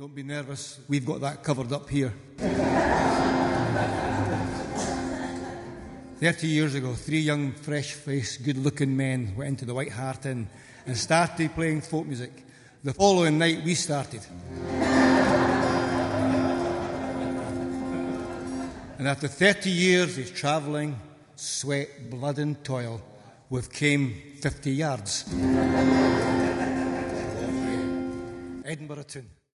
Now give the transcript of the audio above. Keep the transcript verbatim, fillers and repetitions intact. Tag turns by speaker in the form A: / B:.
A: don't be nervous. We've got that covered up here. Thirty years ago, three young, fresh-faced, good-looking men went into the White Hart Inn and started playing folk music. The following night, we started. And after thirty years of travelling, sweat, blood and toil, we've came fifty yards. Edinburgh tune.